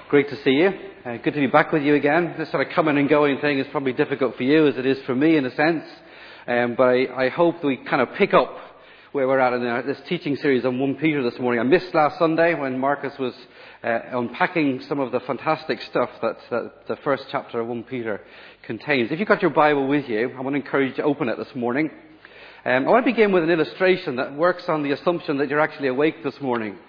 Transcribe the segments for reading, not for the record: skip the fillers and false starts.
Great to see you. Good to be back with you again. This sort of coming and going thing is probably difficult for you as it is for me in a sense. But I hope we kind of pick up where we're at in this teaching series on 1 Peter this morning. I missed last Sunday when Marcus was unpacking some of the fantastic stuff that the first chapter of 1 Peter contains. If you've got your Bible with you, I want to encourage you to open it this morning. I want to begin with an illustration that works on the assumption that you're actually awake this morning.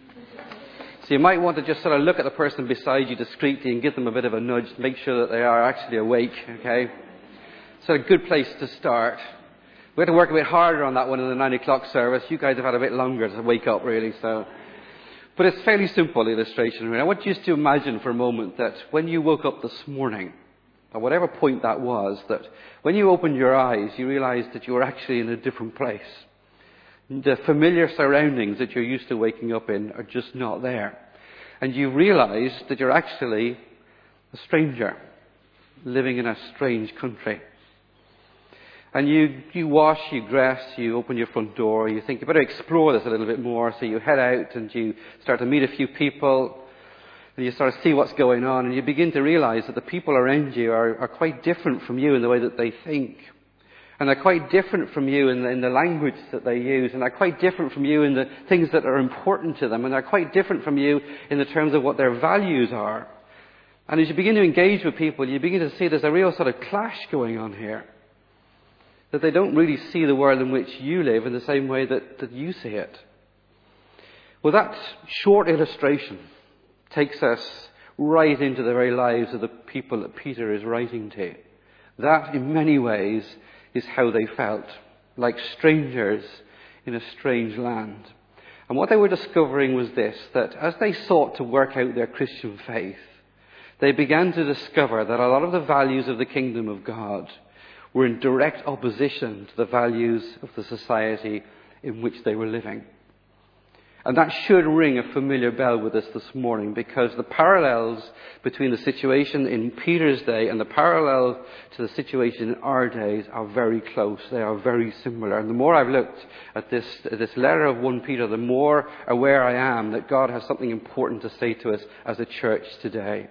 So you might want to just sort of look at the person beside you discreetly and give them a bit of a nudge to make sure that they are actually awake, okay? So a good place to start. We had to work a bit harder on that one in the 9 o'clock service. You guys have had a bit longer to wake up, really, so. But it's a fairly simple illustration, really. I want you just to imagine for a moment that when you woke up this morning, at whatever point that was, that when you opened your eyes, you realized that you were actually in a different place. The familiar surroundings that you're used to waking up in are just not there. And you realize that you're actually a stranger living in a strange country. And you wash, you dress, you open your front door, you think you better explore this a little bit more. So you head out and you start to meet a few people and you sort of see what's going on. And you begin to realize that the people around you are quite different from you in the way that they think. And they're quite different from you in the language that they use. And they're quite different from you in the things that are important to them. And they're quite different from you in the terms of what their values are. And as you begin to engage with people, you begin to see there's a real sort of clash going on here. That they don't really see the world in which you live in the same way that you see it. Well, that short illustration takes us right into the very lives of the people that Peter is writing to. That, in many ways, is how they felt, like strangers in a strange land. And what they were discovering was this, that as they sought to work out their Christian faith, they began to discover that a lot of the values of the kingdom of God were in direct opposition to the values of the society in which they were living. And that should ring a familiar bell with us this morning, because the parallels between the situation in Peter's day and the parallel to the situation in our days are very close. They are very similar. And the more I've looked at this letter of 1 Peter, the more aware I am that God has something important to say to us as a church today.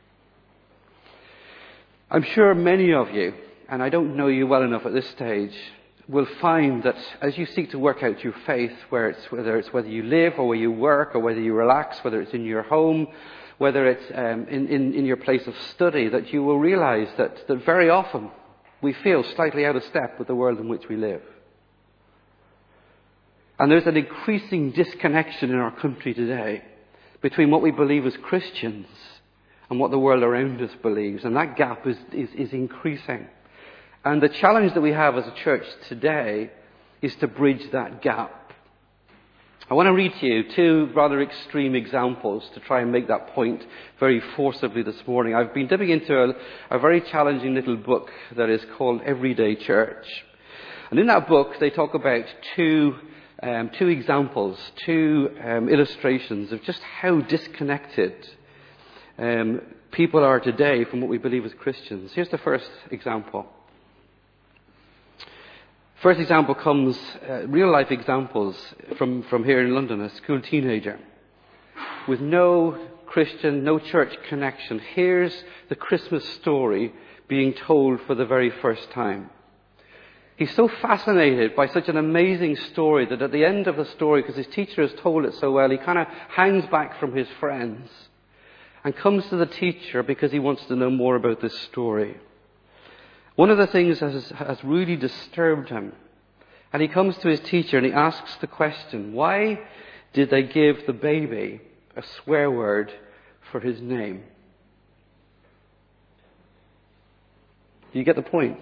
I'm sure many of you, and I don't know you well enough at this stage, will find that as you seek to work out your faith, whether you live or where you work or whether you relax, whether it's in your home, whether it's in your place of study, that you will realize that very often we feel slightly out of step with the world in which we live. And there's an increasing disconnection in our country today between what we believe as Christians and what the world around us believes. And that gap is increasing. And the challenge that we have as a church today is to bridge that gap. I want to read to you two rather extreme examples to try and make that point very forcibly this morning. I've been dipping into a very challenging little book that is called Everyday Church. And in that book, they talk about two examples, illustrations of just how disconnected people are today from what we believe as Christians. Here's the first example. First example comes, real life examples from here in London, a school teenager with no Christian, no church connection. Here's the Christmas story being told for the very first time. He's so fascinated by such an amazing story that at the end of the story, because his teacher has told it so well, he kind of hangs back from his friends and comes to the teacher because he wants to know more about this story. One of the things that has really disturbed him, and he comes to his teacher and he asks the question, why did they give the baby a swear word for his name? Do you get the point?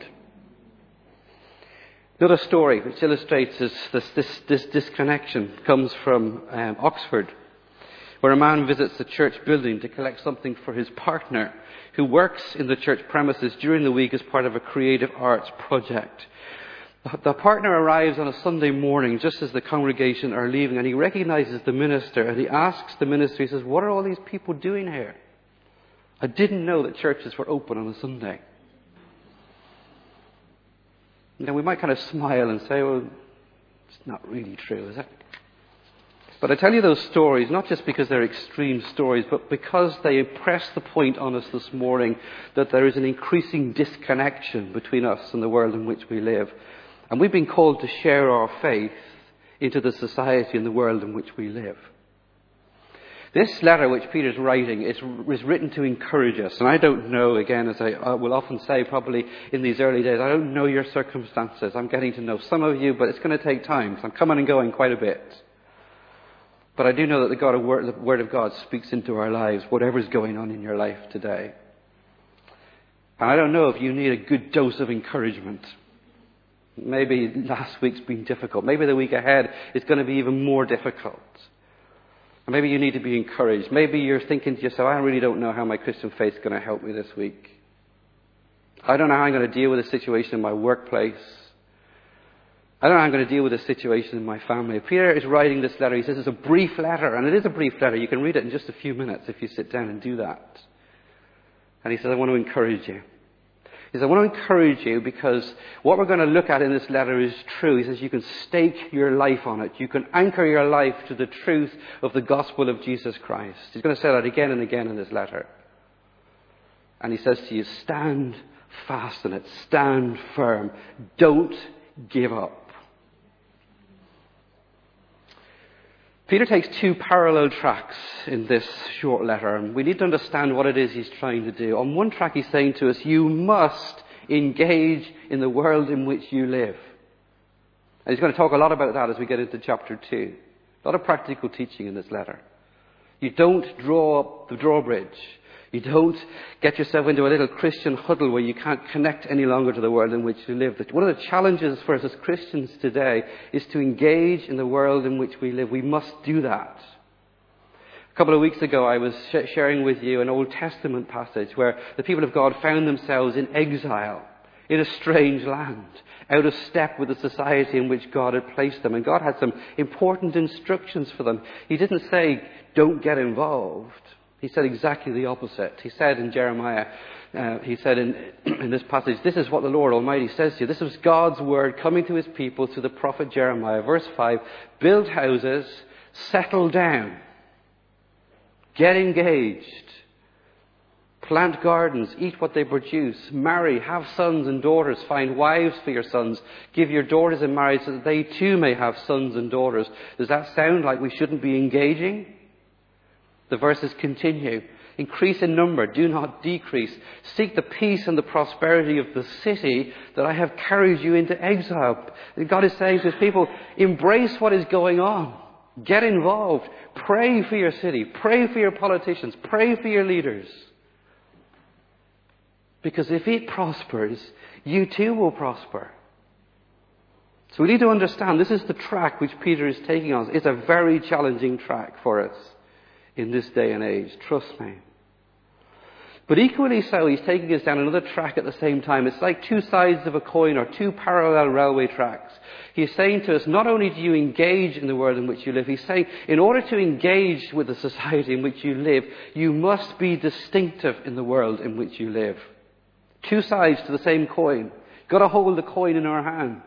Another story which illustrates this disconnection comes from Oxford, where a man visits the church building to collect something for his partner, who works in the church premises during the week as part of a creative arts project. The partner arrives on a Sunday morning just as the congregation are leaving, and he recognizes the minister, and he asks the minister, he says, "What are all these people doing here? I didn't know that churches were open on a Sunday." Now we might kind of smile and say, well, it's not really true, is it? But I tell you those stories not just because they're extreme stories, but because they impress the point on us this morning that there is an increasing disconnection between us and the world in which we live. And we've been called to share our faith into the society and the world in which we live. This letter which Peter's writing is written to encourage us. And I don't know, again, as I will often say probably in these early days, I don't know your circumstances. I'm getting to know some of you, but it's going to take time. So I'm coming and going quite a bit. But I do know that the Word of God speaks into our lives, whatever's going on in your life today. And I don't know if you need a good dose of encouragement. Maybe last week's been difficult. Maybe the week ahead is going to be even more difficult. And maybe you need to be encouraged. Maybe you're thinking to yourself, I really don't know how my Christian faith is going to help me this week. I don't know how I'm going to deal with a situation in my workplace. I don't know how I'm going to deal with this situation in my family. Peter is writing this letter. He says it's a brief letter, and it is a brief letter. You can read it in just a few minutes if you sit down and do that. And he says, I want to encourage you. He says, I want to encourage you because what we're going to look at in this letter is true. He says you can stake your life on it. You can anchor your life to the truth of the gospel of Jesus Christ. He's going to say that again and again in this letter. And he says to you, stand fast in it. Stand firm. Don't give up. Peter takes two parallel tracks in this short letter, and we need to understand what it is he's trying to do. On one track, he's saying to us, you must engage in the world in which you live. And he's going to talk a lot about that as we get into chapter 2. A lot of practical teaching in this letter. You don't draw up the drawbridge. You don't get yourself into a little Christian huddle where you can't connect any longer to the world in which you live. One of the challenges for us as Christians today is to engage in the world in which we live. We must do that. A couple of weeks ago, I was sharing with you an Old Testament passage where the people of God found themselves in exile in a strange land, out of step with the society in which God had placed them. And God had some important instructions for them. He didn't say, don't get involved. He said exactly the opposite. He said in Jeremiah, he said in this passage, this is what the Lord Almighty says to you. This was God's word coming to his people through the prophet Jeremiah. Verse 5, build houses, settle down, get engaged, plant gardens, eat what they produce, marry, have sons and daughters, find wives for your sons, give your daughters in marriage so that they too may have sons and daughters. Does that sound like we shouldn't be engaging? The verses continue. Increase in number, do not decrease. Seek the peace and the prosperity of the city that I have carried you into exile. God is saying to his people, embrace what is going on. Get involved. Pray for your city. Pray for your politicians. Pray for your leaders. Because if it prospers, you too will prosper. So we need to understand this is the track which Peter is taking us. It's a very challenging track for us in this day and age, trust me. But equally so, he's taking us down another track at the same time. It's like two sides of a coin or two parallel railway tracks. He's saying to us, not only do you engage in the world in which you live, he's saying, in order to engage with the society in which you live, you must be distinctive in the world in which you live. Two sides to the same coin. You've got to hold the coin in our hands.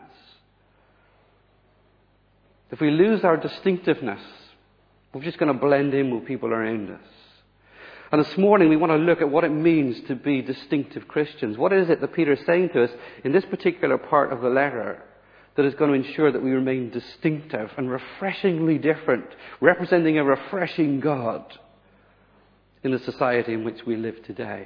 If we lose our distinctiveness, we're just going to blend in with people around us. And this morning we want to look at what it means to be distinctive Christians. What is it that Peter is saying to us in this particular part of the letter that is going to ensure that we remain distinctive and refreshingly different, representing a refreshing God in the society in which we live today?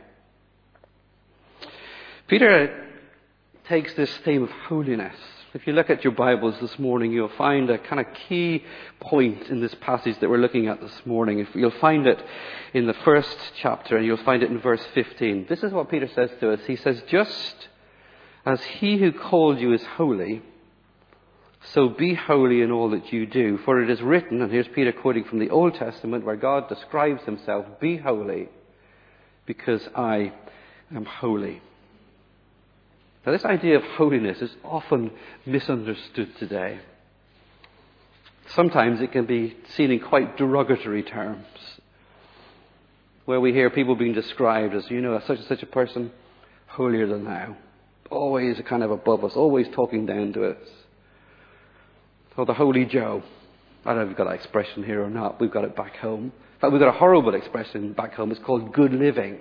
Peter takes this theme of holiness. If you look at your Bibles this morning, you'll find a kind of key point in this passage that we're looking at this morning. You'll find it in the first chapter, and you'll find it in verse 15. This is what Peter says to us. He says, just as he who called you is holy, so be holy in all that you do. For it is written, and here's Peter quoting from the Old Testament, where God describes himself, be holy, because I am holy. Now, this idea of holiness is often misunderstood today. Sometimes it can be seen in quite derogatory terms, where we hear people being described as, such and such a person, holier than thou. Always kind of above us, always talking down to us. Or the Holy Joe. I don't know if you've got that expression here or not. We've got it back home. In fact, we've got a horrible expression back home. It's called good living.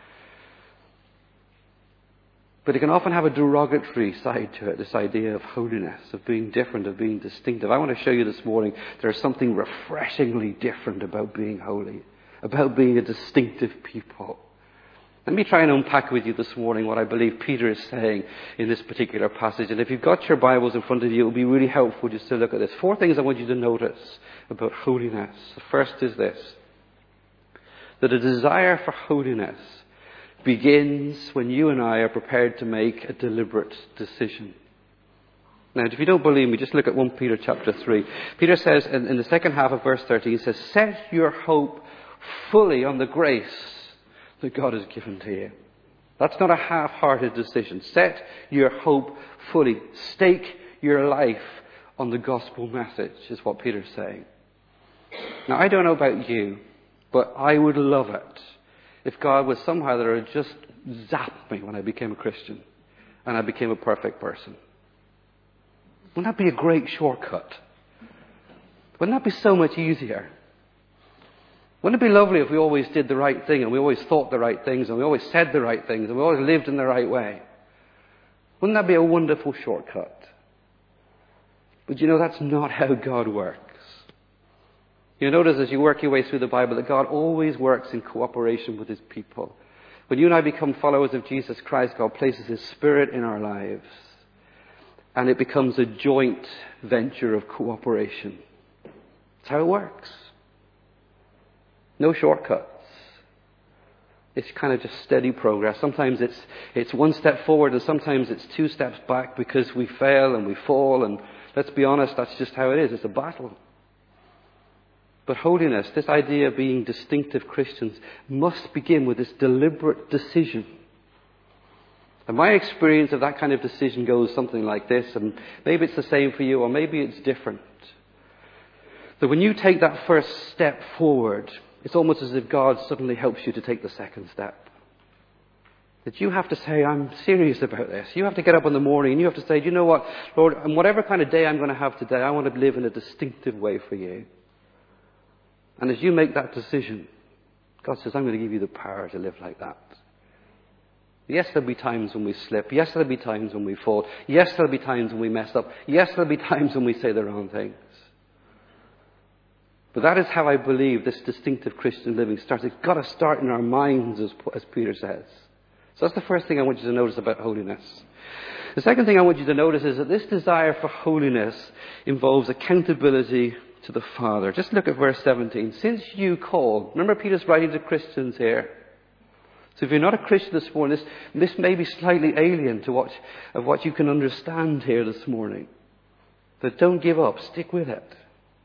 But it can often have a derogatory side to it, this idea of holiness, of being different, of being distinctive. I want to show you this morning there's something refreshingly different about being holy, about being a distinctive people. Let me try and unpack with you this morning what I believe Peter is saying in this particular passage. And if you've got your Bibles in front of you, it will be really helpful just to look at this. 4 things I want you to notice about holiness. The first is this, that a desire for holiness begins when you and I are prepared to make a deliberate decision. Now, if you don't believe me, just look at 1 Peter chapter 3. Peter says in the second half of verse 30, he says, set your hope fully on the grace that God has given to you. That's not a half-hearted decision. Set your hope fully. Stake your life on the gospel message, is what Peter's saying. Now, I don't know about you, but I would love it if God was somehow there had just zapped me when I became a Christian and I became a perfect person. Wouldn't that be a great shortcut? Wouldn't that be so much easier? Wouldn't it be lovely if we always did the right thing and we always thought the right things and we always said the right things and we always lived in the right way? Wouldn't that be a wonderful shortcut? But you know, that's not how God works. You notice as you work your way through the Bible that God always works in cooperation with his people. When you and I become followers of Jesus Christ, God places his Spirit in our lives. And it becomes a joint venture of cooperation. That's how it works. No shortcuts. It's kind of just steady progress. Sometimes it's 1 step forward and sometimes it's 2 steps back because we fail and we fall. And let's be honest, that's just how it is. It's a battle. But holiness, this idea of being distinctive Christians, must begin with this deliberate decision. And my experience of that kind of decision goes something like this, and maybe it's the same for you, or maybe it's different. That when you take that first step forward, it's almost as if God suddenly helps you to take the second step. That you have to say, I'm serious about this. You have to get up in the morning and you have to say, you know what, Lord, and whatever kind of day I'm going to have today, I want to live in a distinctive way for you. And as you make that decision, God says, I'm going to give you the power to live like that. Yes, there'll be times when we slip. Yes, there'll be times when we fall. Yes, there'll be times when we mess up. Yes, there'll be times when we say the wrong things. But that is how I believe this distinctive Christian living starts. It's got to start in our minds, as Peter says. So that's the first thing I want you to notice about holiness. The second thing I want you to notice is that this desire for holiness involves accountability to the Father. Just look at verse 17. Since you called, remember Peter's writing to Christians here. So if you're not a Christian this morning, this may be slightly alien to what you can understand here this morning. But don't give up. Stick with it.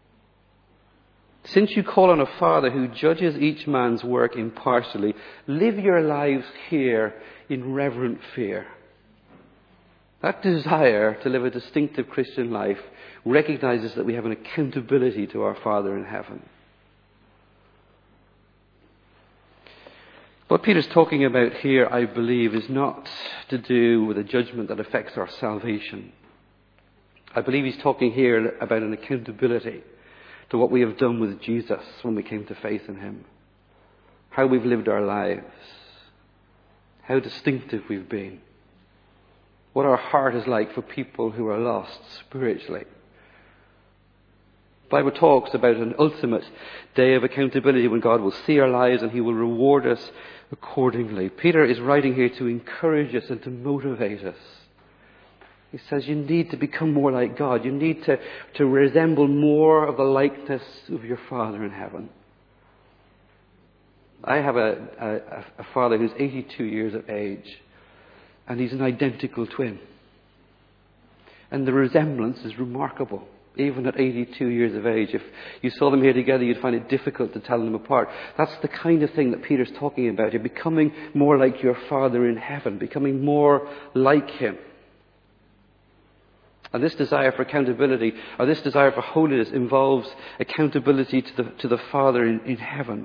Since you call on a Father who judges each man's work impartially, live your lives here in reverent fear. That desire to live a distinctive Christian life recognizes that we have an accountability to our Father in heaven. What Peter's talking about here, I believe, is not to do with a judgment that affects our salvation. I believe he's talking here about an accountability to what we have done with Jesus when we came to faith in him. How we've lived our lives. How distinctive we've been. What our heart is like for people who are lost spiritually. The Bible talks about an ultimate day of accountability when God will see our lives and he will reward us accordingly. Peter is writing here to encourage us and to motivate us. He says you need to become more like God. You need to resemble more of the likeness of your Father in heaven. I have a father who's 82 years of age. And he's an identical twin. And the resemblance is remarkable. Even at 82 years of age. If you saw them here together, you'd find it difficult to tell them apart. That's the kind of thing that Peter's talking about. You're becoming more like your Father in heaven. Becoming more like him. And this desire for accountability, or this desire for holiness, involves accountability to the Father in heaven.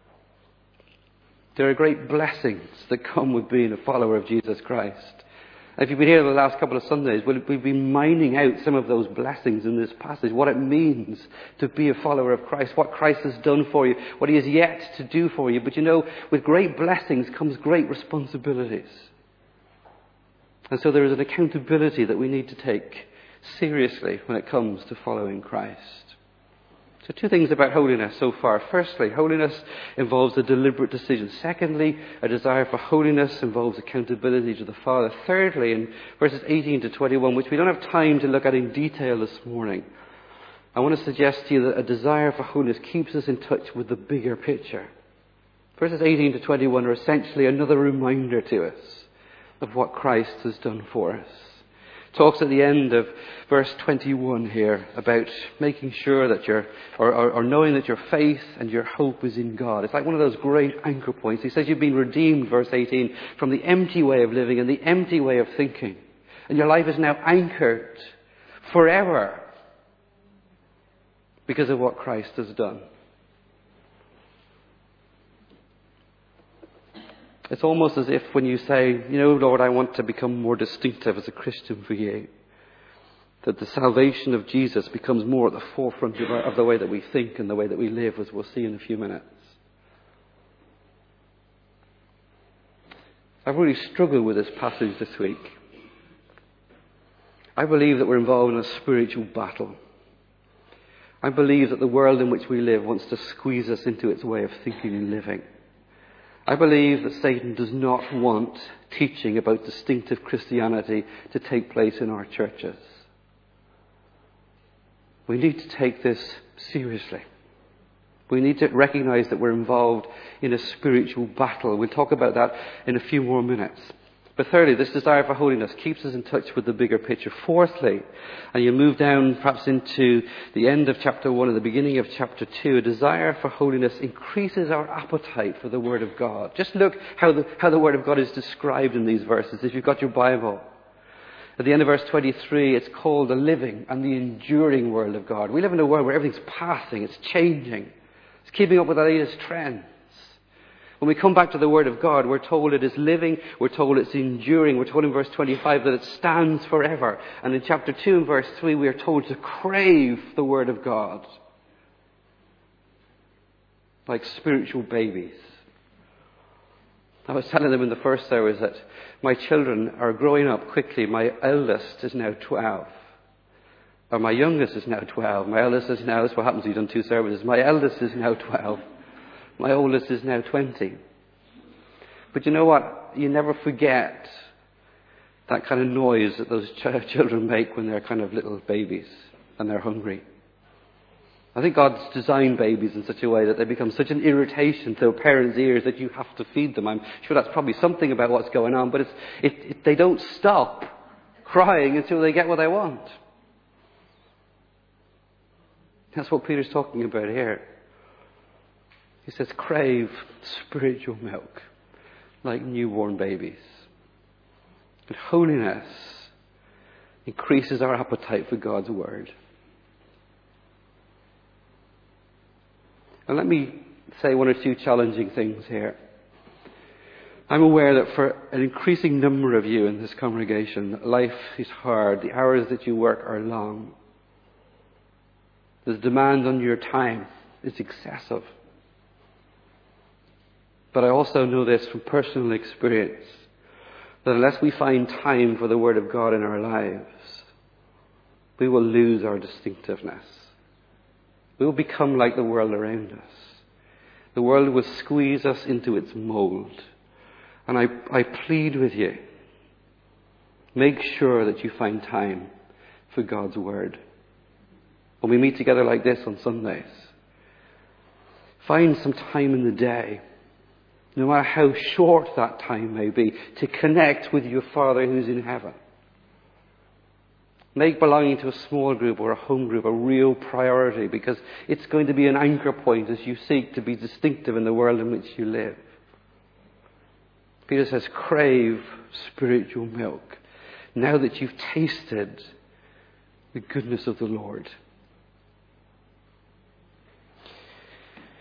There are great blessings that come with being a follower of Jesus Christ. If you've been here the last couple of Sundays, we've been mining out some of those blessings in this passage, what it means to be a follower of Christ, what Christ has done for you, what he has yet to do for you. But with great blessings comes great responsibilities. And so there is an accountability that we need to take seriously when it comes to following Christ. So 2 things about holiness so far. Firstly, holiness involves a deliberate decision. Secondly, a desire for holiness involves accountability to the Father. Thirdly, in verses 18 to 21, which we don't have time to look at in detail this morning, I want to suggest to you that a desire for holiness keeps us in touch with the bigger picture. Verses 18 to 21 are essentially another reminder to us of what Christ has done for us. Talks at the end of verse 21 here about making sure that or knowing that your faith and your hope is in God. It's like one of those great anchor points. He says you've been redeemed, verse 18, from the empty way of living and the empty way of thinking. And your life is now anchored forever because of what Christ has done. It's almost as if when you say, Lord, I want to become more distinctive as a Christian for you, that the salvation of Jesus becomes more at the forefront of the way that we think and the way that we live, as we'll see in a few minutes. I've really struggled with this passage this week. I believe that we're involved in a spiritual battle. I believe that the world in which we live wants to squeeze us into its way of thinking and living. I believe that Satan does not want teaching about distinctive Christianity to take place in our churches. We need to take this seriously. We need to recognize that we're involved in a spiritual battle. We'll talk about that in a few more minutes. But thirdly, this desire for holiness keeps us in touch with the bigger picture. Fourthly, and you move down perhaps into the end of chapter 1 and the beginning of chapter 2, a desire for holiness increases our appetite for the Word of God. Just look how the Word of God is described in these verses. If you've got your Bible, at the end of verse 23, it's called the living and the enduring Word of God. We live in a world where everything's passing, it's changing, it's keeping up with the latest trends. When we come back to the Word of God, we're told it is living, we're told it's enduring, we're told in verse 25 that it stands forever. And in chapter 2 and verse 3, we are told to crave the Word of God like spiritual babies. I was telling them in the first hours that my children are growing up quickly. My eldest is now 12. Or my youngest is now 12. My eldest is now, that's what happens when you've done 2 services. My eldest is now 12. My oldest is now 20. But you know what? You never forget that kind of noise that those children make when they're kind of little babies and they're hungry. I think God's designed babies in such a way that they become such an irritation to their parents' ears that you have to feed them. I'm sure that's probably something about what's going on, but they don't stop crying until they get what they want. That's what Peter's talking about here. He says, crave spiritual milk like newborn babies. And holiness increases our appetite for God's Word. And let me say 1 or 2 challenging things here. I'm aware that for an increasing number of you in this congregation, life is hard. The hours that you work are long. The demand on your time is excessive. But I also know this from personal experience, that unless we find time for the Word of God in our lives, we will lose our distinctiveness. We will become like the world around us. The world will squeeze us into its mold. And I plead with you, make sure that you find time for God's Word. When we meet together like this on Sundays, find some time in the day, no matter how short that time may be, to connect with your Father who's in heaven. Make belonging to a small group or a home group a real priority, because it's going to be an anchor point as you seek to be distinctive in the world in which you live. Peter says, crave spiritual milk now that you've tasted the goodness of the Lord.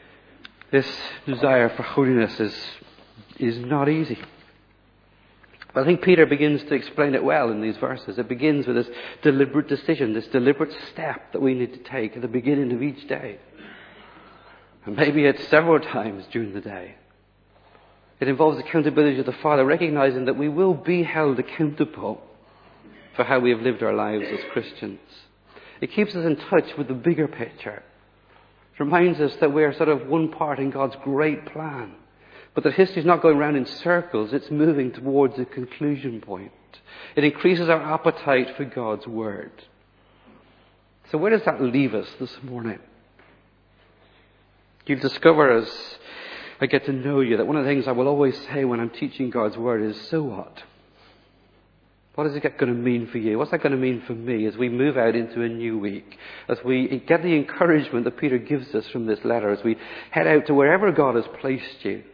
This desire for holiness is not easy. But I think Peter begins to explain it well in these verses. It begins with this deliberate decision, this deliberate step that we need to take at the beginning of each day. And maybe it's several times during the day. It involves accountability to the Father, recognizing that we will be held accountable for how we have lived our lives as Christians. It keeps us in touch with the bigger picture. It reminds us that we're sort of one part in God's great plan. But that history is not going round in circles, it's moving towards a conclusion point. It increases our appetite for God's Word. So where does that leave us this morning? You'll discover as I get to know you that one of the things I will always say when I'm teaching God's Word is, so what? What is it going to mean for you? What's that going to mean for me as we move out into a new week? As we get the encouragement that Peter gives us from this letter, as we head out to wherever God has placed you.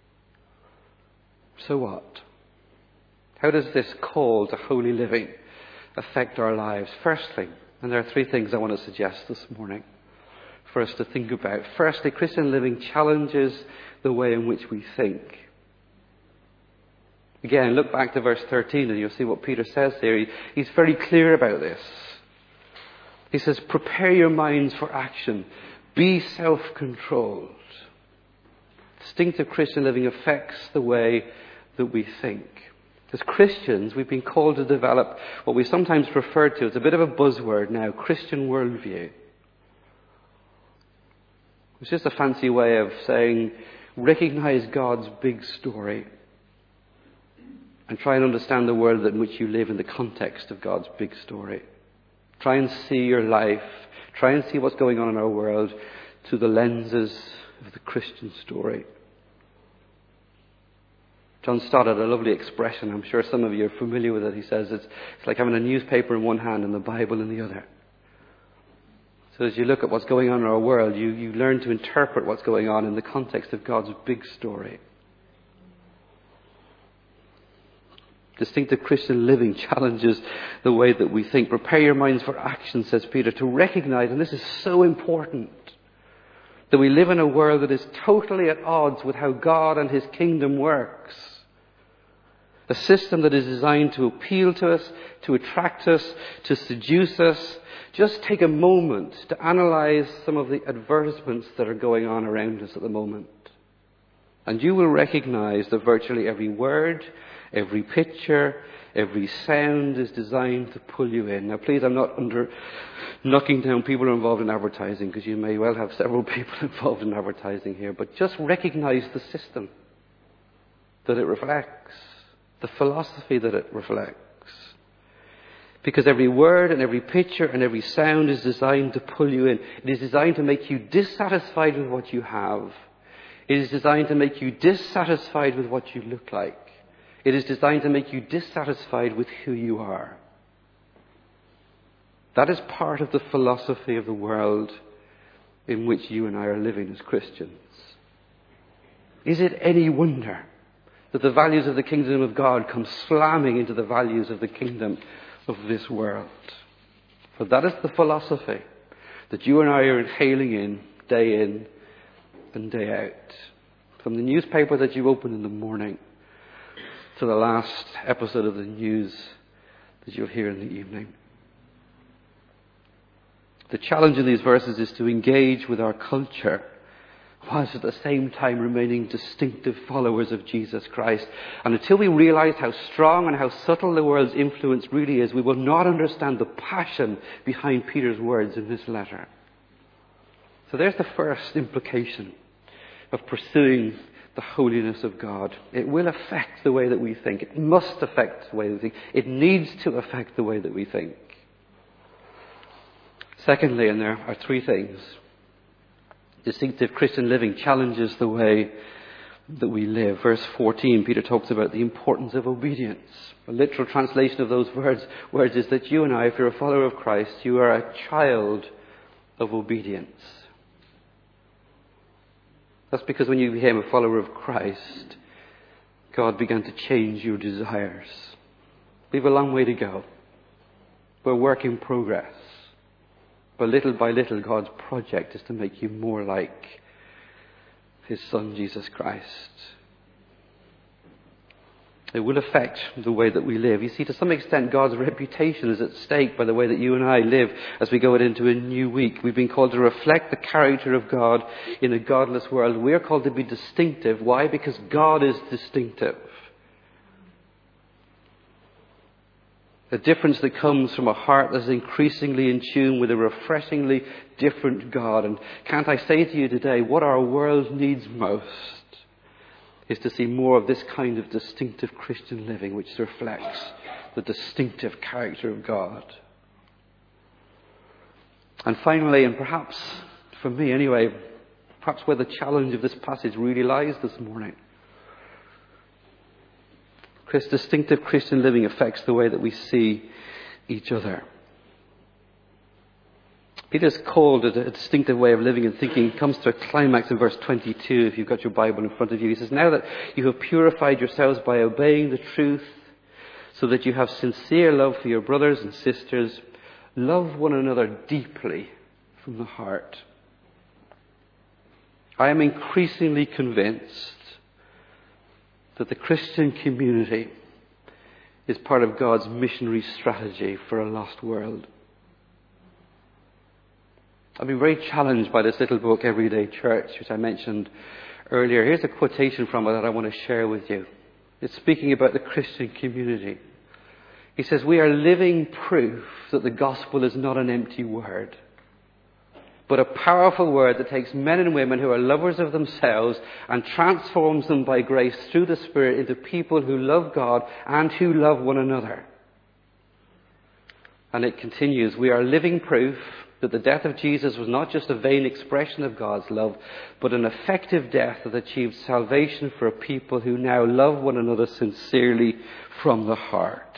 So what? How does this call to holy living affect our lives? Firstly, and there are three things I want to suggest this morning for us to think about. Firstly, Christian living challenges the way in which we think. Again, look back to verse 13 and you'll see what Peter says there. He's very clear about this. He says, prepare your minds for action. Be self-controlled. Distinctive Christian living affects the way that we think. As Christians, we've been called to develop what we sometimes refer to as a bit of a buzzword now, Christian worldview. It's just a fancy way of saying, recognize God's big story and try and understand the world in which you live in the context of God's big story. Try and see your life, try and see what's going on in our world through the lenses of the Christian story. John Stott had a lovely expression. I'm sure some of you are familiar with it. He says it's like having a newspaper in one hand and the Bible in the other. So as you look at what's going on in our world, you learn to interpret what's going on in the context of God's big story. Distinctive Christian living challenges the way that we think. Prepare your minds for action, says Peter, to recognize, and this is so important, that we live in a world that is totally at odds with how God and His kingdom works. A system that is designed to appeal to us, to attract us, to seduce us. Just take a moment to analyze some of the advertisements that are going on around us at the moment. And you will recognize that virtually every word, every picture, every sound is designed to pull you in. Now please, I'm not knocking down people who are involved in advertising, because you may well have several people involved in advertising here, but just recognize the system that it reflects, the philosophy that it reflects. Because every word and every picture and every sound is designed to pull you in. It is designed to make you dissatisfied with what you have. It is designed to make you dissatisfied with what you look like. It is designed to make you dissatisfied with who you are. That is part of the philosophy of the world in which you and I are living as Christians. Is it any wonder that the values of the kingdom of God come slamming into the values of the kingdom of this world? For that is the philosophy that you and I are inhaling in and day out. From the newspaper that you open in the morning to the last episode of the news that you'll hear in the evening. The challenge in these verses is to engage with our culture whilst at the same time remaining distinctive followers of Jesus Christ. And until we realize how strong and how subtle the world's influence really is, we will not understand the passion behind Peter's words in this letter. So there's the first implication of pursuing the holiness of God. It will affect the way that we think. It must affect the way that we think. It needs to affect the way that we think. Secondly, and there are three things, distinctive Christian living challenges the way that we live. Verse 14, Peter talks about the importance of obedience. A literal translation of those words is that you and I, if you're a follower of Christ, you are a child of obedience. That's because when you became a follower of Christ, God began to change your desires. We have a long way to go. We're a work in progress. But little by little, God's project is to make you more like His Son, Jesus Christ. It will affect the way that we live. You see, to some extent, God's reputation is at stake by the way that you and I live as we go into a new week. We've been called to reflect the character of God in a godless world. We're called to be distinctive. Why? Because God is distinctive. A difference that comes from a heart that is increasingly in tune with a refreshingly different God. And can't I say to you today, what our world needs most is to see more of this kind of distinctive Christian living which reflects the distinctive character of God. And finally, and perhaps for me anyway, perhaps where the challenge of this passage really lies this morning, distinctive Christian living affects the way that we see each other. Peter's called a distinctive way of living and thinking comes to a climax in verse 22, if you've got your Bible in front of you. He says, now that you have purified yourselves by obeying the truth, so that you have sincere love for your brothers and sisters, love one another deeply from the heart. I am increasingly convinced that the Christian community is part of God's missionary strategy for a lost world. I've been very challenged by this little book, Everyday Church, which I mentioned earlier. Here's a quotation from it that I want to share with you. It's speaking about the Christian community. He says, we are living proof that the gospel is not an empty word, but a powerful word that takes men and women who are lovers of themselves and transforms them by grace through the Spirit into people who love God and who love one another. And it continues, we are living proof that the death of Jesus was not just a vain expression of God's love, but an effective death that achieved salvation for a people who now love one another sincerely from the heart.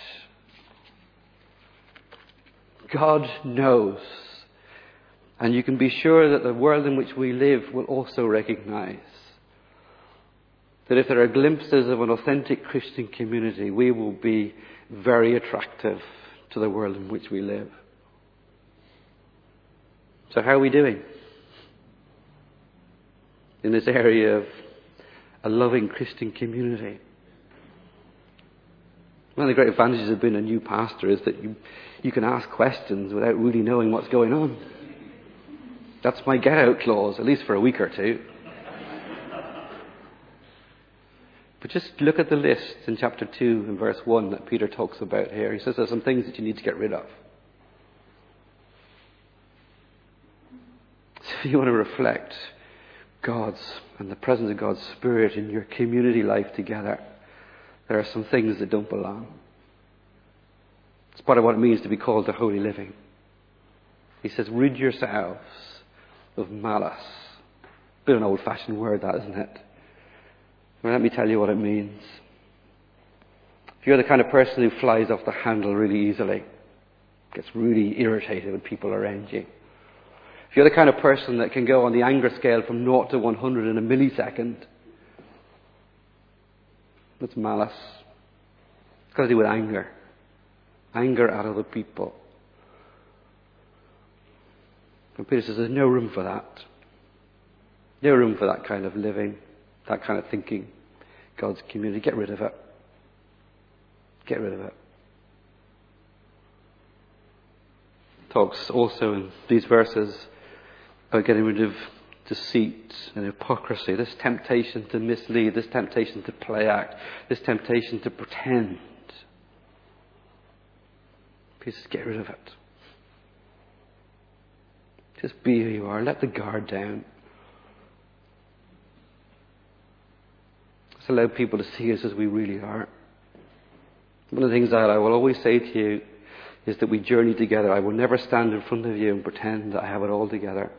God knows. And you can be sure that the world in which we live will also recognize that if there are glimpses of an authentic Christian community, we will be very attractive to the world in which we live. So how are we doing in this area of a loving Christian community? One of the great advantages of being a new pastor is that you can ask questions without really knowing what's going on. That's my get-out clause, at least for a week or two. But just look at the list in chapter 2 and verse 1 that Peter talks about here. He says there's some things that you need to get rid of. So if you want to reflect God's and the presence of God's Spirit in your community life together, there are some things that don't belong. It's part of what it means to be called to holy living. He says, rid yourselves of malice. Bit of an old-fashioned word, that, isn't it? Well, let me tell you what it means. If you're the kind of person who flies off the handle really easily, gets really irritated with people around you, if you're the kind of person that can go on the anger scale from 0 to 100 in a millisecond, that's malice. It's got to do with anger. Anger at other people. And Peter says there's no room for that. No room for that kind of living, that kind of thinking. God's community. Get rid of it. Get rid of it. Talks also in these verses about getting rid of deceit and hypocrisy, this temptation to mislead, this temptation to play act, this temptation to pretend. Peter says, get rid of it. Just be who you are. Let the guard down. Just allow people to see us as we really are. One of the things that I will always say to you is that we journey together. I will never stand in front of you and pretend that I have it all together.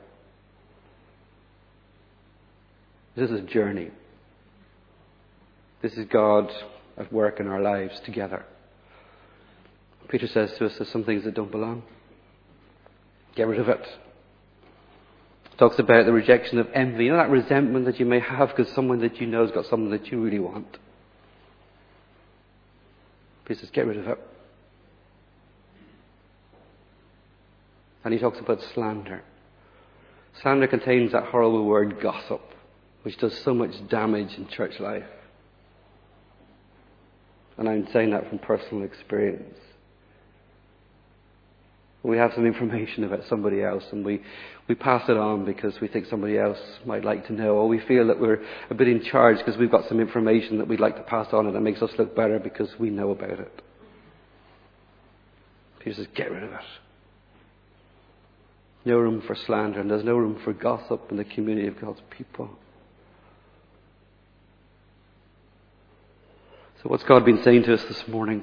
This is a journey. This is God at work in our lives together. Peter says to us, there's some things that don't belong. Get rid of it. Talks about the rejection of envy. You know that resentment that you may have because someone that you know has got something that you really want. Peter says, get rid of it. And he talks about slander. Slander contains that horrible word gossip, which does so much damage in church life. And I'm saying that from personal experience. We have some information about somebody else and we pass it on because we think somebody else might like to know, or we feel that we're a bit in charge because we've got some information that we'd like to pass on and it makes us look better because we know about it. Peter says, get rid of it. No room for slander, and there's no room for gossip in the community of God's people. So what's God been saying to us this morning?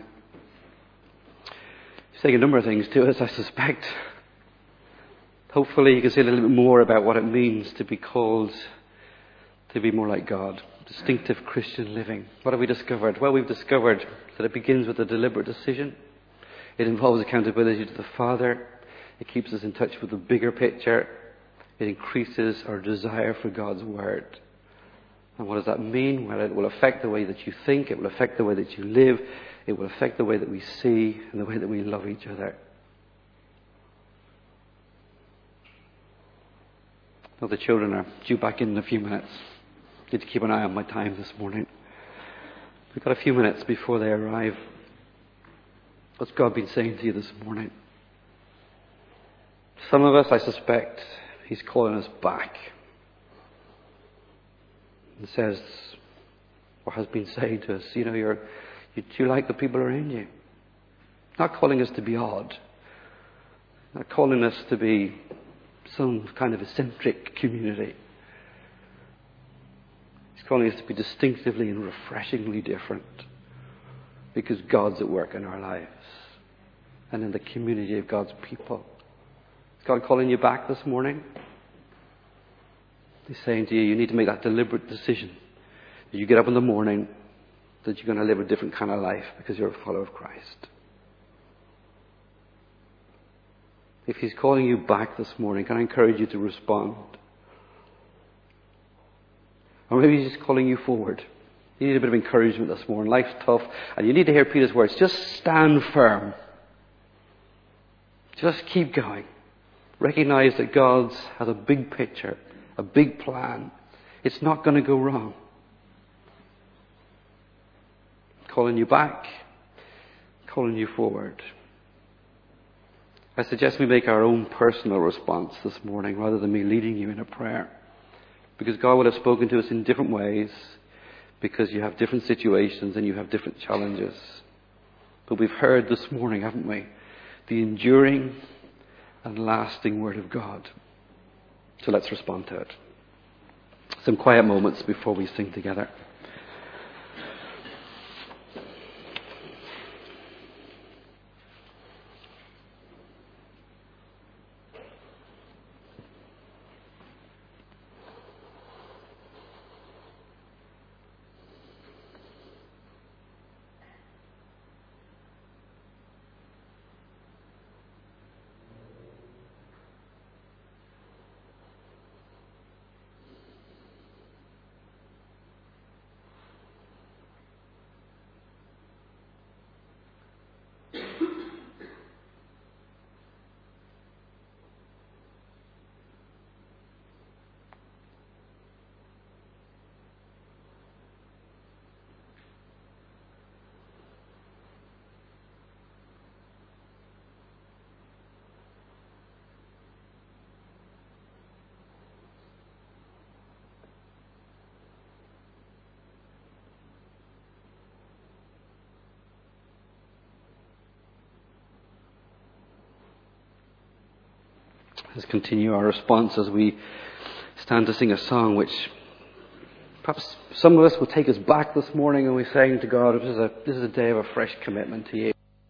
He's saying a number of things to us, I suspect. Hopefully you can see a little bit more about what it means to be called to be more like God. Distinctive Christian living. What have we discovered? Well, we've discovered that it begins with a deliberate decision. It involves accountability to the Father. It keeps us in touch with the bigger picture. It increases our desire for God's Word. And what does that mean? Well, it will affect the way that you think. It will affect the way that you live. It will affect the way that we see and the way that we love each other. Now the children are due back in a few minutes. Need to keep an eye on my time this morning. We've got a few minutes before they arrive. What's God been saying to you this morning? Some of us, I suspect, He's calling us back. And says, or has been saying to us, you like the people around you. Not calling us to be odd. Not calling us to be some kind of eccentric community. He's calling us to be distinctively and refreshingly different. Because God's at work in our lives. And in the community of God's people. Is God calling you back this morning? He's saying to you, you need to make that deliberate decision. That you get up in the morning, that you're going to live a different kind of life because you're a follower of Christ. If He's calling you back this morning, can I encourage you to respond? Or maybe He's just calling you forward. You need a bit of encouragement this morning. Life's tough, and you need to hear Peter's words. Just stand firm. Just keep going. Recognize that God has a big picture, a big plan. It's not going to go wrong. Calling you back, calling you forward. I suggest we make our own personal response this morning rather than me leading you in a prayer. Because God will have spoken to us in different ways, because you have different situations and you have different challenges. But we've heard this morning, haven't we, the enduring and lasting Word of God. So let's respond to it. Some quiet moments before we sing together. Let's continue our response as we stand to sing a song which perhaps some of us will take us back this morning, and we're saying to God, this is a day of a fresh commitment to you.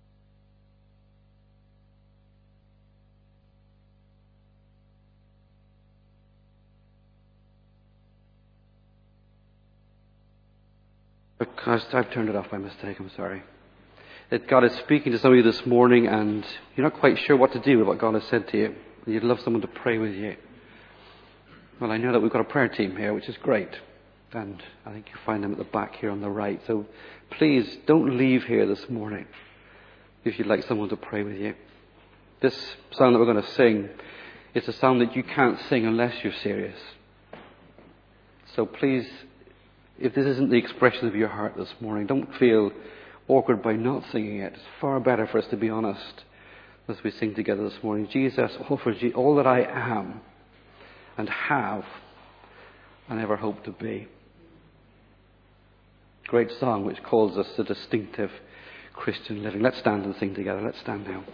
I've turned it off by mistake, I'm sorry. That God is speaking to some of you this morning and you're not quite sure what to do with what God has said to you. You'd love someone to pray with you. Well, I know that we've got a prayer team here, which is great. And I think you find them at the back here on the right. So please don't leave here this morning if you'd like someone to pray with you. This song that we're going to sing is a song that you can't sing unless you're serious. So please, if this isn't the expression of your heart this morning, don't feel awkward by not singing it. It's far better for us to be honest as we sing together this morning. Jesus offers you all that I am and have and ever hope to be. Great song which calls us to distinctive Christian living. Let's stand and sing together. Let's stand now.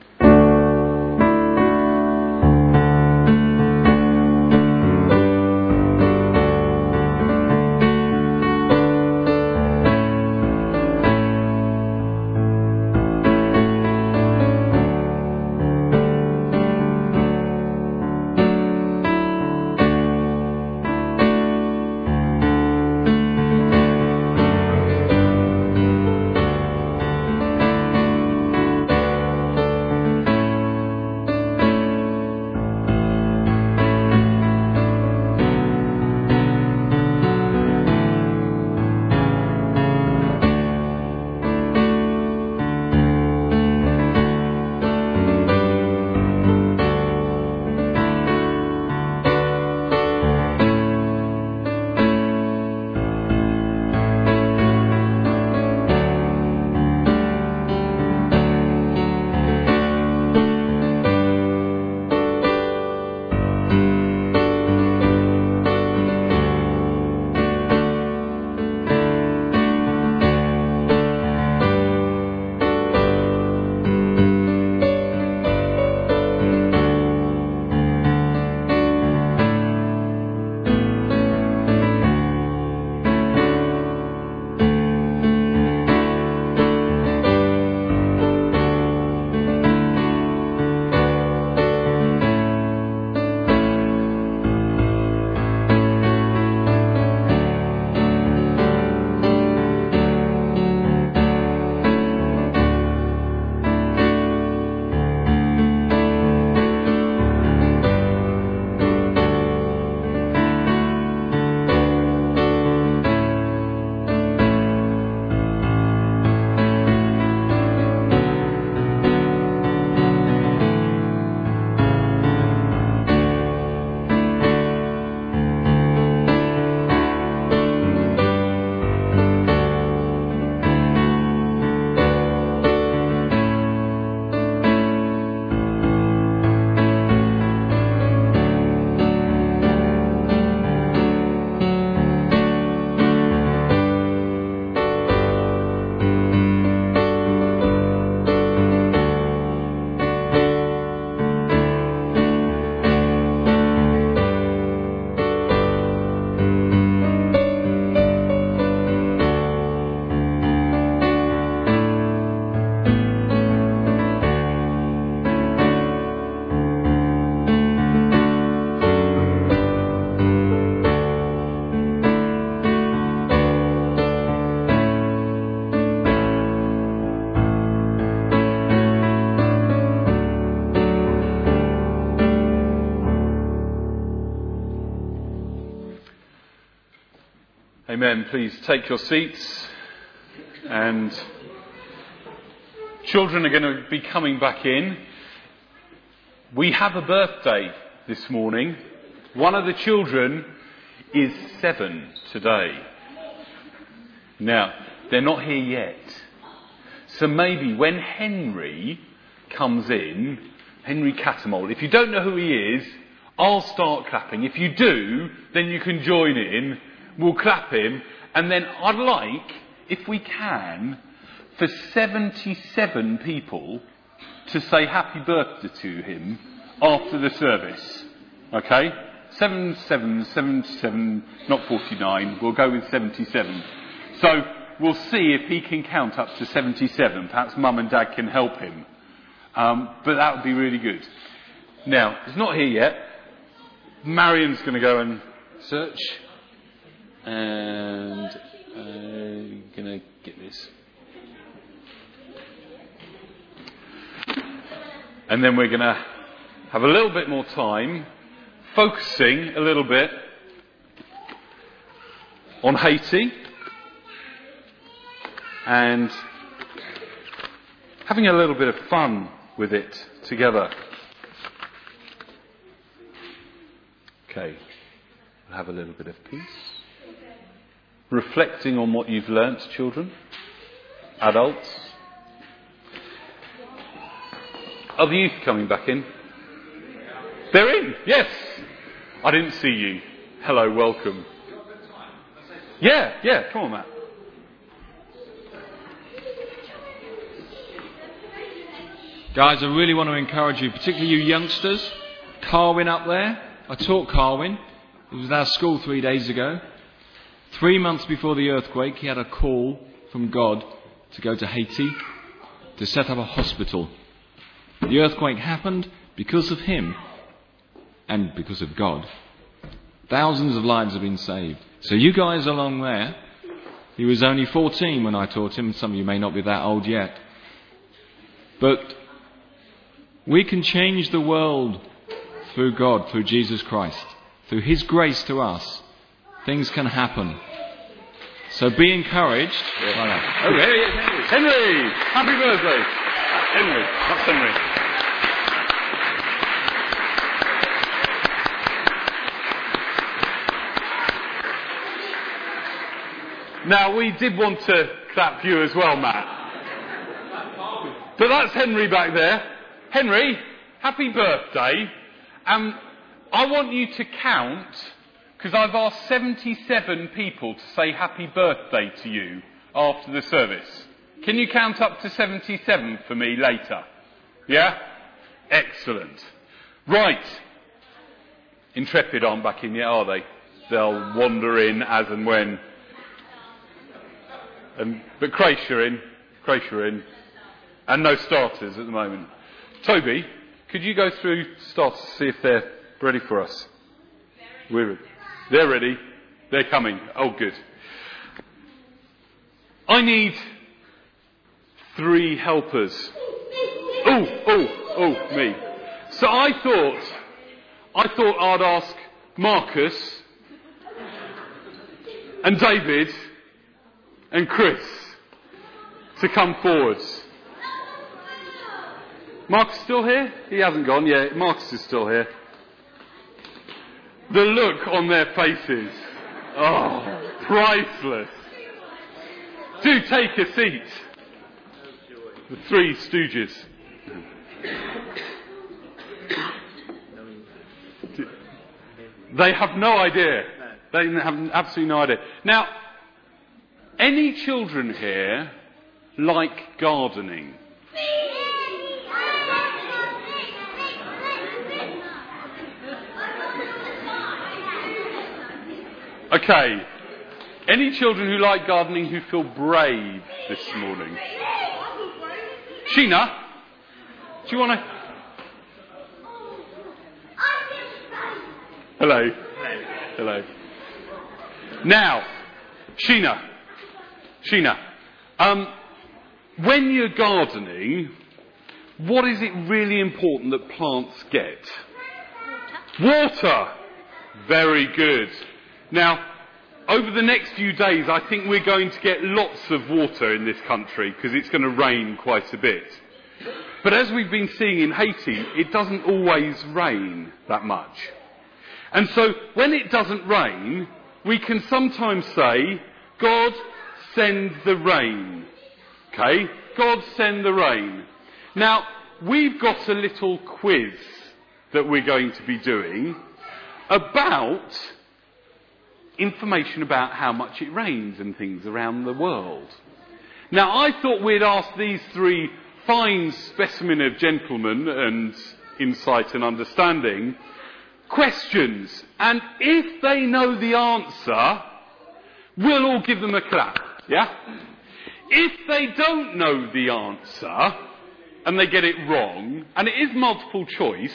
Amen. Please take your seats. And children are going to be coming back in. We have a birthday this morning. One of the children is 7 today. Now, they're not here yet. So maybe when Henry comes in, Henry Cattermole, if you don't know who he is, I'll start clapping. If you do, then you can join in. We'll clap him. And then I'd like, if we can, for 77 people to say happy birthday to him after the service. Okay? 77, not 49. We'll go with 77. So we'll see if he can count up to 77. Perhaps Mum and Dad can help him. But that would be really good. Now, he's not here yet. Marion's going to go and search. And I'm going to get this. And then we're going to have a little bit more time focusing a little bit on Haiti and having a little bit of fun with it together. Okay, we'll have a little bit of peace. Reflecting on what you've learnt, children. adults. Are the youth coming back in? They're in, yes. I didn't see you. Hello, welcome. Yeah, come on, Matt. Guys, I really want to encourage you, particularly you youngsters. Carwin up there. I taught Carwin. He was at our school 3 days ago. 3 months before the earthquake, he had a call from God to go to Haiti to set up a hospital. The earthquake happened because of him and because of God. Thousands of lives have been saved. So you guys along there, he was only 14 when I taught him. Some of you may not be that old yet. But we can change the world through God, through Jesus Christ. Through His grace to us, things can happen. So be encouraged. Yeah. Oh, yeah. Henry! Happy birthday! Henry, that's Henry. Now, we did want to clap you as well, Matt. But that's Henry back there. Henry, happy birthday. I want you to count, because I've asked 77 people to say happy birthday to you after the service. Can you count up to 77 for me later? Yeah? Excellent. Right. Intrepid aren't back in yet, are they? They'll wander in as and when. But Croatia in. And no starters at the moment. Toby, could you go through starters to see if they're ready for us? They're ready. They're coming. Oh, good. I need 3 helpers. Oh, me. So I thought I'd ask Marcus and David and Chris to come forwards. Marcus still here? He hasn't gone yet. Marcus is still here. The look on their faces. Oh, priceless. Do take a seat. The 3 stooges. They have no idea. They have absolutely no idea. Now, any children here like gardening? Okay. Any children who like gardening who feel brave this morning? Sheena, do you want to... Hello. Now, Sheena, when you're gardening, what is it really important that plants get? Water. Very good. Now, over the next few days, I think we're going to get lots of water in this country because it's going to rain quite a bit. But as we've been seeing in Haiti, it doesn't always rain that much. And so when it doesn't rain, we can sometimes say, God, send the rain. Okay? God, send the rain. Now, we've got a little quiz that we're going to be doing about information about how much it rains and things around the world. Now, I thought we'd ask these 3 fine specimen of gentlemen and insight and understanding questions, and if they know the answer, we'll all give them a clap, yeah? If they don't know the answer, and they get it wrong, and it is multiple choice,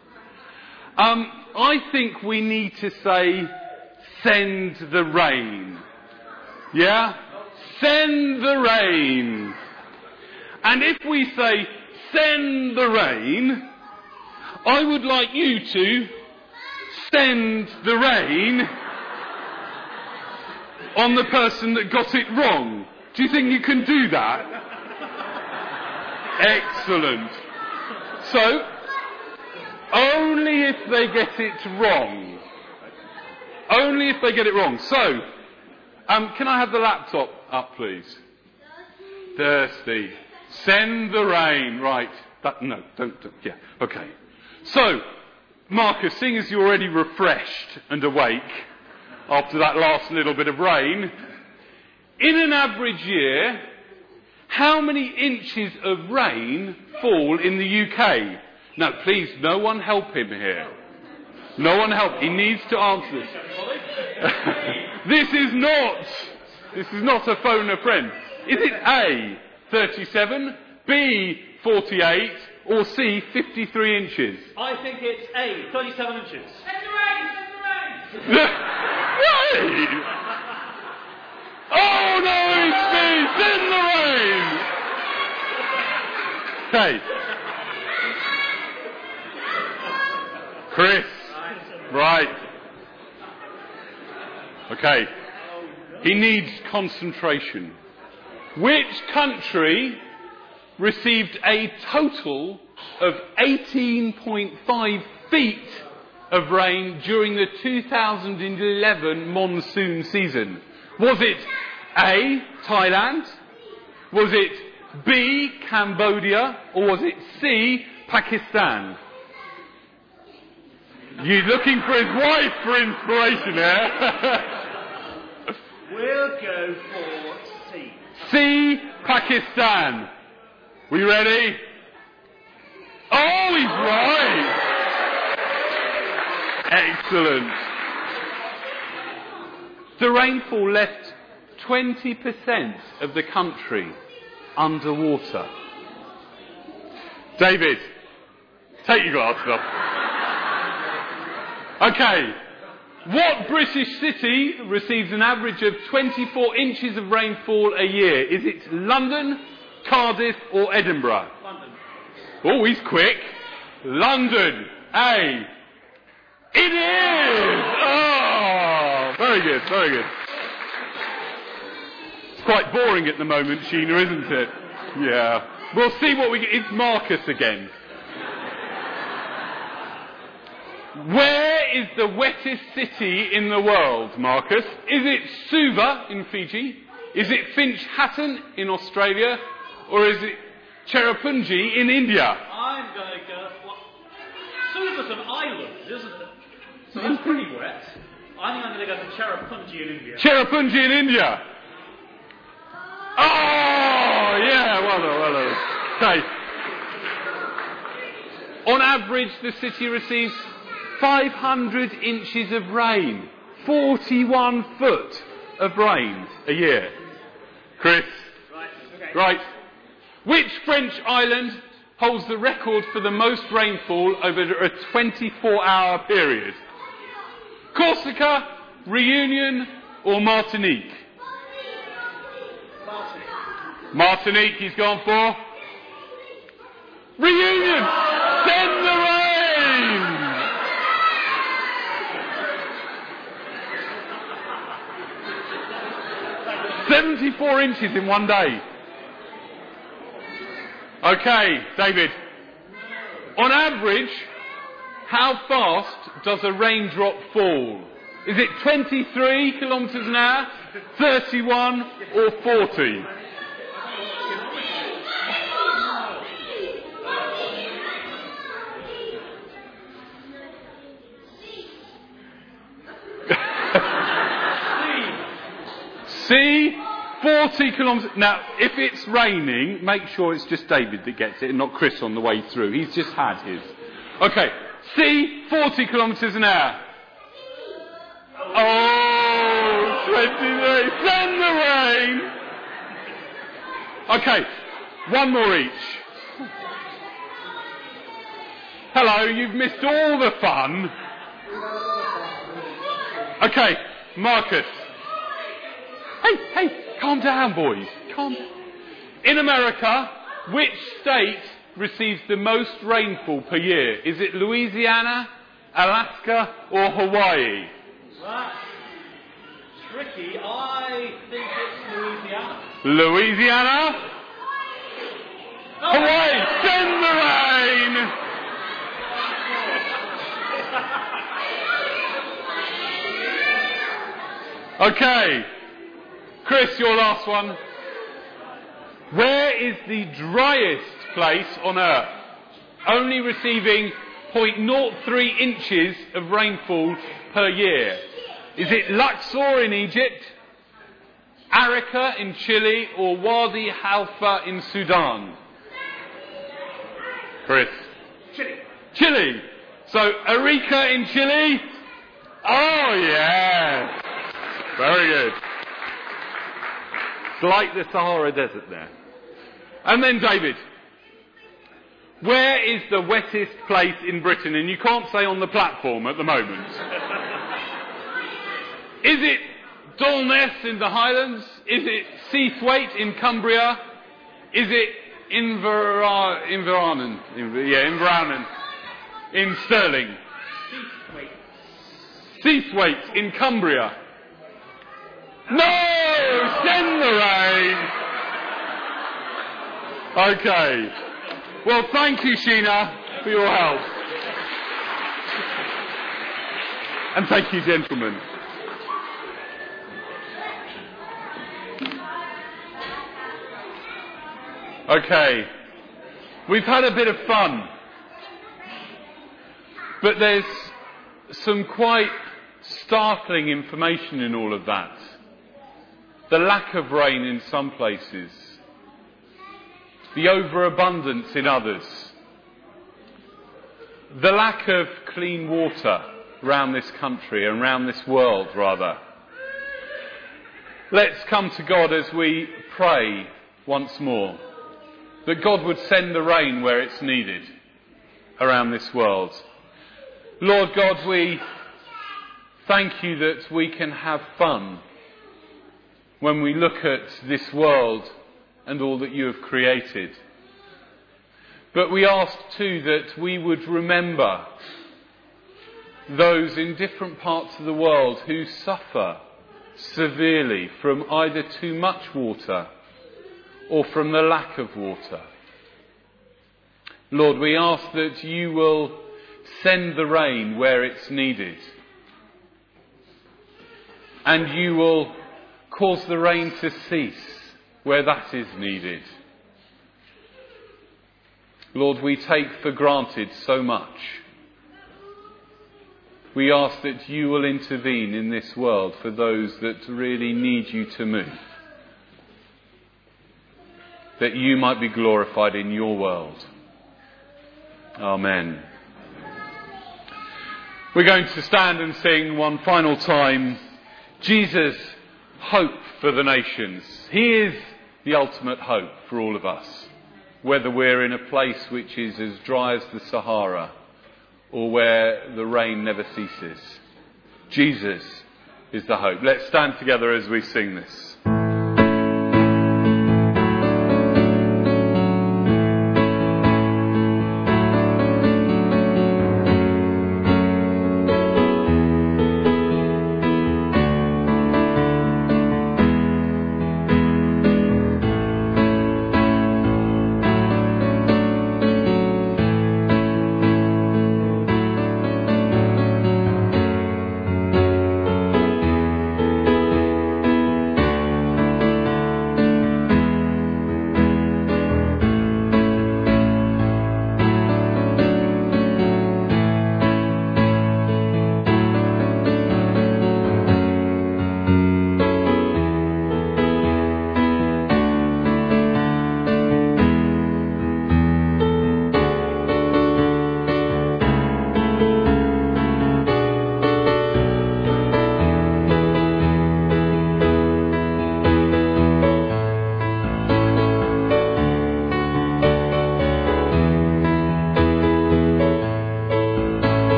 I think we need to say, send the rain. Yeah? Send the rain. And if we say, send the rain, I would like you to send the rain on the person that got it wrong. Do you think you can do that? Excellent. So, only if they get it wrong. Only if they get it wrong. So, can I have the laptop up, please? Thirsty. Send the rain. Right. No, don't. Yeah. Okay. So, Marcus, seeing as you're already refreshed and awake after that last little bit of rain, in an average year, how many inches of rain fall in the UK? Now, please, no one help him here. No one help. He needs to answer this. This is not a phone a friend. Is it A, 37, B, 48, or C, 53 inches? I think it's A, 37 inches. Send the rain! Right! Oh no, it's B! Send the rain! Okay. Chris. Right. Okay. He needs concentration. Which country received a total of 18.5 feet of rain during the 2011 monsoon season? Was it A, Thailand? Was it B, Cambodia? Or was it C, Pakistan? You're looking for his wife for inspiration there. We'll go for C. C, Pakistan. We ready? Oh, he's right. Excellent. The rainfall left 20% of the country underwater. David, take your glasses off. Okay. What British city receives an average of 24 inches of rainfall a year? Is it London, Cardiff or Edinburgh? London. Oh, he's quick. London. A. It is! Oh, very good, very good. It's quite boring at the moment, Sheena, isn't it? Yeah. We'll see what we get. It's Marcus again. Where is the wettest city in the world, Marcus? Is it Suva in Fiji? Is it Finch Hatton in Australia? Or is it Cherrapunji in India? I'm going to go... Well, Suva's an island, isn't it? So that's pretty wet. I think I'm going to go for Cherrapunji in India. Cherrapunji in India. Oh, yeah, well done. Okay. On average, the city receives 500 inches of rain. 41 foot of rain a year. Chris? Right, okay. Right. Which French island holds the record for the most rainfall over a 24-hour period? Corsica, Reunion, or Martinique? Martinique he's gone for. Reunion! Send the rain! 74 inches in one day. Okay, David. On average, how fast does a raindrop fall? Is it 23 kilometres an hour, 31 or 40? C, 40 kilometres. Now, if it's raining, make sure it's just David that gets it and not Chris on the way through. He's just had his. Okay, C, 40 kilometres an hour. Oh, 23. Send the rain. Okay, one more each. Hello, you've missed all the fun. Okay, Marcus. Hey, calm down, boys. Calm down. In America, which state receives the most rainfall per year? Is it Louisiana, Alaska, or Hawaii? That's tricky. I think it's Louisiana. Louisiana? Oh. Hawaii! Send the rain! Okay. Chris, your last one. Where is the driest place on earth? Only receiving 0.03 inches of rainfall per year. Is it Luxor in Egypt, Arica in Chile, or Wadi Halfa in Sudan? Chris? Chile. So, Arica in Chile? Oh, yeah. Very good. It's like the Sahara Desert there. And then David. Where is the wettest place in Britain? And you can't say on the platform at the moment. Is it Dulness in the Highlands? Is it Seathwaite in Cumbria? Is it Inverarnon in Stirling? Seathwaite in Cumbria. No! Send the rain! Okay. Well, thank you, Sheena, for your help. And thank you, gentlemen. Okay. We've had a bit of fun. But there's some quite startling information in all of that. The lack of rain in some places. The overabundance in others. The lack of clean water around this country and around this world, rather. Let's come to God as we pray once more. That God would send the rain where it's needed around this world. Lord God, we thank you that we can have fun when we look at this world and all that you have created. But we ask too that we would remember those in different parts of the world who suffer severely from either too much water or from the lack of water. Lord, we ask that you will send the rain where it's needed. And you will cause the rain to cease where that is needed. Lord, we take for granted so much. We ask that you will intervene in this world for those that really need you to move. That you might be glorified in your world. Amen. We're going to stand and sing one final time, Jesus, hope for the nations. He is the ultimate hope for all of us, whether we're in a place which is as dry as the Sahara or where the rain never ceases. Jesus is the hope. Let's stand together as we sing this.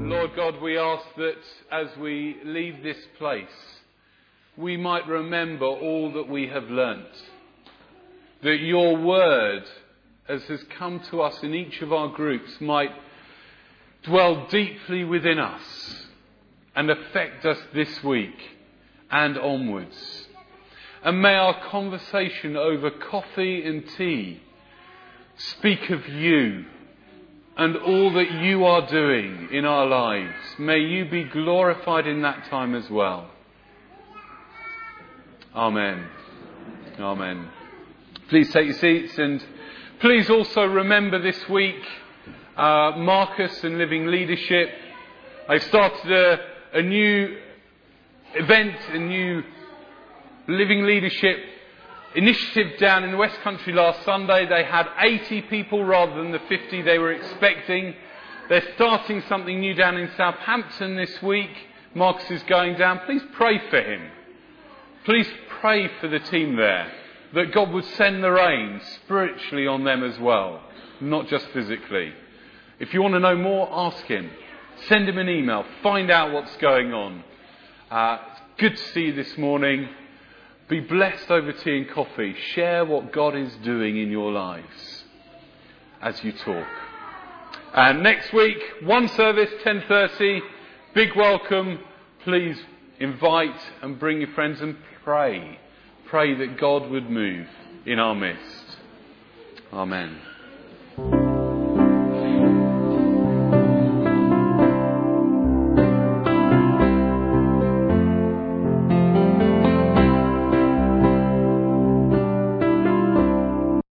Lord God, we ask that as we leave this place, we might remember all that we have learnt. That your word, as has come to us in each of our groups, might dwell deeply within us and affect us this week and onwards. And may our conversation over coffee and tea speak of you and all that you are doing in our lives. May you be glorified in that time as well. Amen. Amen. Please take your seats, and please also remember this week Marcus and Living Leadership. I've started a new event, a new Living Leadership initiative down in the West Country last Sunday. They had 80 people rather than the 50 they were expecting. They're starting something new down in Southampton this week. Marcus is going down. Please pray for him. Please pray for the team there, that God would send the rain spiritually on them as well, not just physically. If you want to know more, ask him. Send him an email. Find out what's going on. It's good to see you this morning. Be blessed over tea and coffee. Share what God is doing in your lives as you talk. And next week, one service, 10:30. Big welcome. Please invite and bring your friends and pray. Pray that God would move in our midst. Amen.